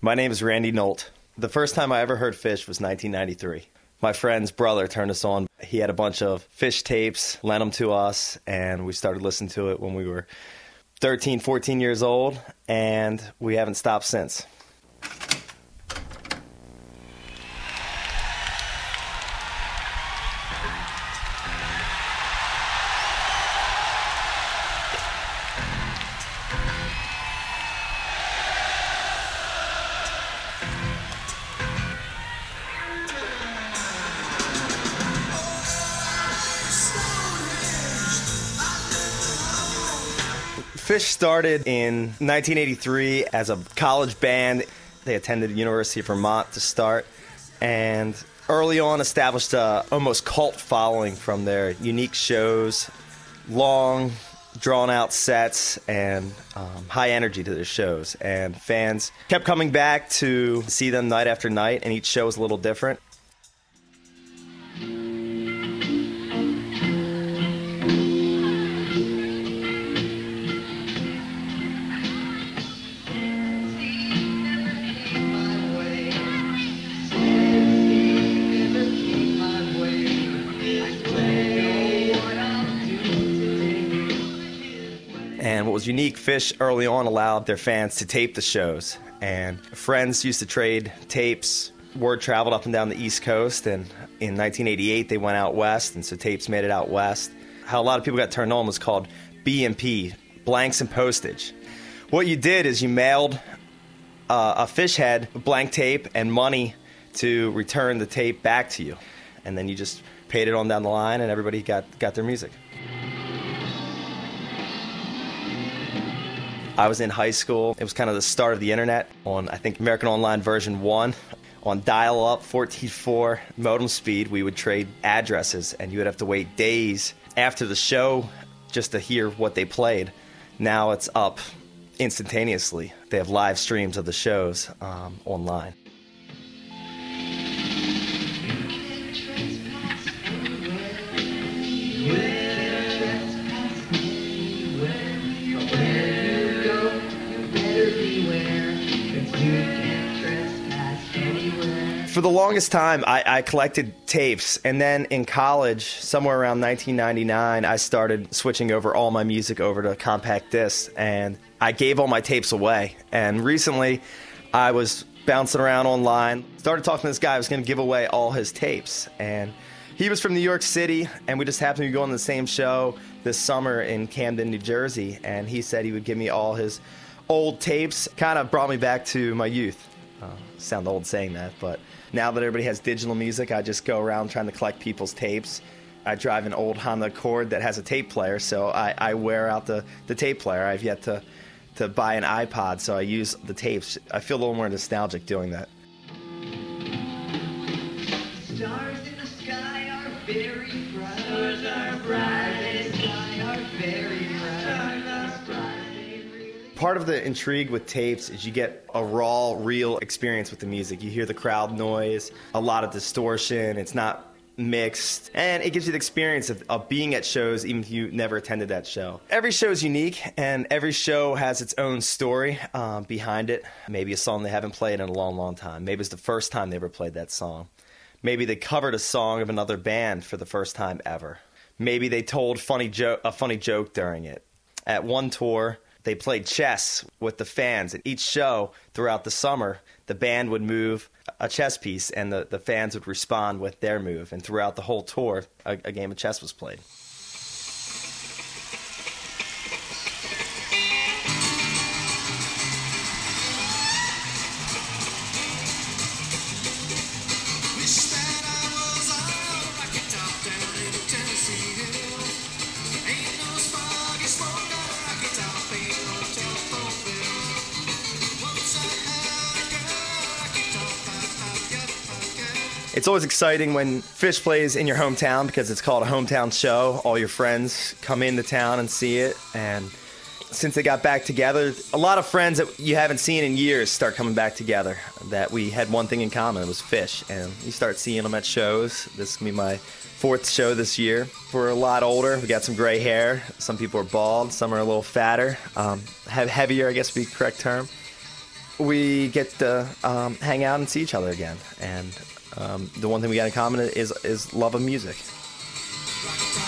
My name is Randy Nolt. The first time I ever heard Phish was 1993. My friend's brother turned us on. He had a bunch of Phish tapes, lent them to us, and we started listening to it when we were 13, 14 years old, and we haven't stopped since. Phish started in 1983 as a college band. They attended the University of Vermont to start, and early on established a almost cult following from their unique shows, long, drawn-out sets, and high energy to their shows. And fans kept coming back to see them night after night, and each show was a little different. And what was unique, Phish early on allowed their fans to tape the shows. And friends used to trade tapes. Word traveled up and down the East Coast. And in 1988, they went out west, and so tapes made it out west. How a lot of people got turned on was called B&P, blanks and postage. What you did is you mailed a Phish head, blank tape, and money to return the tape back to you. And then you just paid it on down the line, and everybody got their music. I was in high school. It was kind of the start of the internet on, I think, American Online version 1. On dial-up, 14.4 modem speed, we would trade addresses, and you would have to wait days after the show just to hear what they played. Now it's up instantaneously. They have live streams of the shows online. For the longest time, I collected tapes, and then in college, somewhere around 1999, I started switching over all my music over to compact discs, and I gave all my tapes away. And recently, I was bouncing around online, started talking to this guy who was going to give away all his tapes, and he was from New York City, and we just happened to be going to the same show this summer in Camden, New Jersey, and he said he would give me all his old tapes. Kind of brought me back to my youth. Sound old saying that, but now that everybody has digital music, I just go around trying to collect people's tapes. I drive an old Honda Accord that has a tape player, so I wear out the tape player. I've yet to buy an iPod, so I use the tapes. I feel a little more nostalgic doing that. Stars in the sky are very bright. Stars are bright. The sky are very bright. Part of the intrigue with tapes is you get a raw, real experience with the music. You hear the crowd noise, a lot of distortion, it's not mixed, and it gives you the experience of being at shows even if you never attended that show. Every show is unique, and every show has its own story behind it. Maybe a song they haven't played in a long, long time. Maybe it's the first time they ever played that song. Maybe they covered a song of another band for the first time ever. Maybe they told a funny joke during it. At one tour, they played chess with the fans. At each show throughout the summer, the band would move a chess piece, and the fans would respond with their move. And throughout the whole tour, a game of chess was played. It's always exciting when Phish plays in your hometown because it's called a hometown show. All your friends come into town and see it. And since they got back together, a lot of friends that you haven't seen in years start coming back together. That we had one thing in common, it was Phish. And you start seeing them at shows. This is going to be my 4th show this year. We're a lot older. We got some gray hair. Some people are bald. Some are a little fatter. Heavier, I guess would be the correct term. we get to hang out and see each other again. And the one thing we got in common is love of music.